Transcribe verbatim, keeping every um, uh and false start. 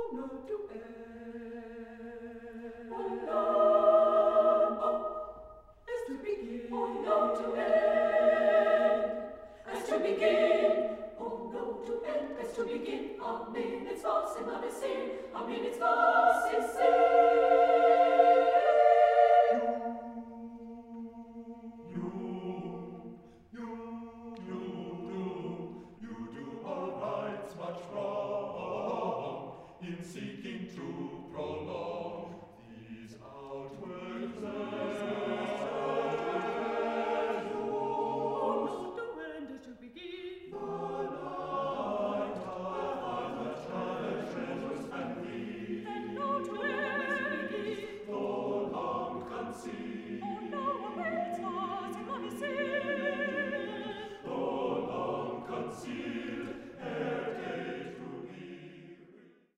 no to end. Oh no, Oh, as to begin. oh no to end. As to begin, oh no to end. As to begin, a minute's lost in the missing, a minute's lost.